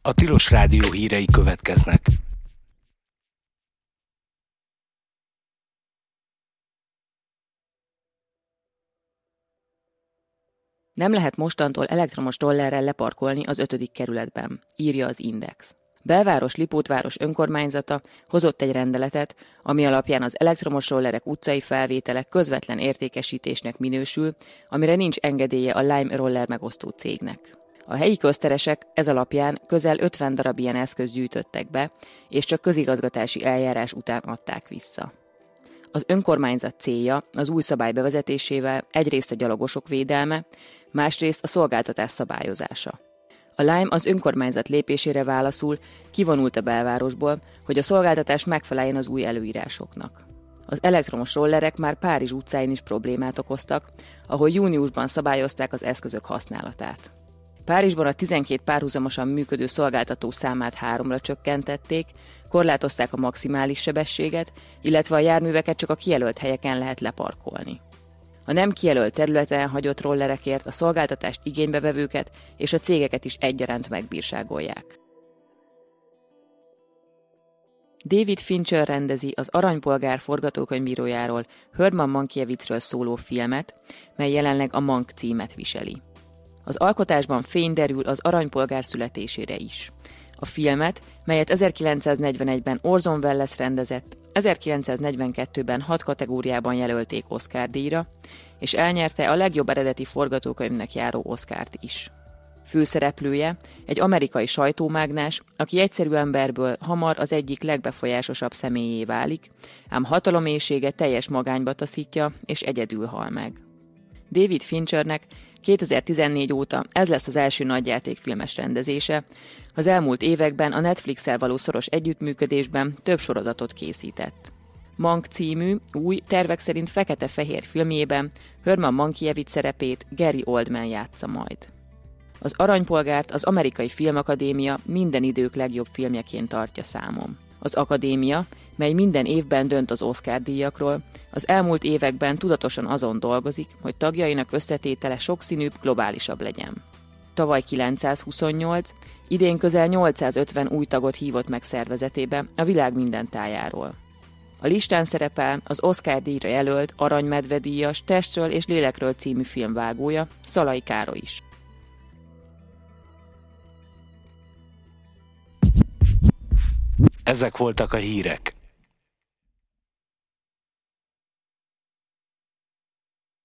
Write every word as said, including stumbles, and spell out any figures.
A Tilos Rádió hírei következnek. Nem lehet mostantól elektromos rollerrel leparkolni az ötödik kerületben, írja az Index. Belváros Lipótváros önkormányzata hozott egy rendeletet, ami alapján az elektromos rollerek utcai felvétele közvetlen értékesítésnek minősül, amire nincs engedélye a Lime roller megosztó cégnek. A helyi közteresek ez alapján közel ötven darab ilyen eszközt gyűjtöttek be, és csak közigazgatási eljárás után adták vissza. Az önkormányzat célja az új szabály bevezetésével egyrészt a gyalogosok védelme, másrészt a szolgáltatás szabályozása. A Lime az önkormányzat lépésére válaszul kivonult a belvárosból, hogy a szolgáltatás megfeleljen az új előírásoknak. Az elektromos rollerek már Párizs utcáin is problémát okoztak, ahol júniusban szabályozták az eszközök használatát. Párizsban a tizenkét párhuzamosan működő szolgáltató számát háromra csökkentették, korlátozták a maximális sebességet, illetve a járműveket csak a kijelölt helyeken lehet leparkolni. A nem kijelölt területen hagyott rollerekért a szolgáltatást igénybevevőket és a cégeket is egyaránt megbírságolják. David Fincher rendezi az Aranypolgár forgatókönyvírójáról, Herman Mankiewiczről szóló filmet, mely jelenleg a Mank címet viseli. Az alkotásban fény derül az Aranypolgár születésére is. A filmet, melyet ezerkilencszáznegyvenegyben Orson Welles rendezett, ezerkilencszáznegyvenkettőben hat kategóriában jelölték Oscar-díjra, és elnyerte a legjobb eredeti forgatókönyvnek járó Oscart is. Főszereplője egy amerikai sajtómágnás, aki egyszerű emberből hamar az egyik legbefolyásosabb személyé válik, ám hataloméhsége teljes magányba taszítja, és egyedül hal meg. David Finchernek kétezer-tizennégy óta ez lesz az első nagyjátékfilmes rendezése, az elmúlt években a Netflix-el való szoros együttműködésben több sorozatot készített. Mank című, új, tervek szerint fekete-fehér filmjében Herman Mankiewicz szerepét Gary Oldman játsza majd. Az Aranypolgárt az Amerikai Filmakadémia minden idők legjobb filmjeként tartja számon. Az akadémia, mely minden évben dönt az Oscar-díjakról, az elmúlt években tudatosan azon dolgozik, hogy tagjainak összetétele sokszínűbb, globálisabb legyen. Tavaly kilencszázhuszonnyolc, idén közel nyolcszázötven új tagot hívott meg szervezetébe a világ minden tájáról. A listán szerepel az Oscar-díjra jelölt Aranymedve-díjas Testről és lélekről című film vágója, Szalai Károly is. Ezek voltak a hírek.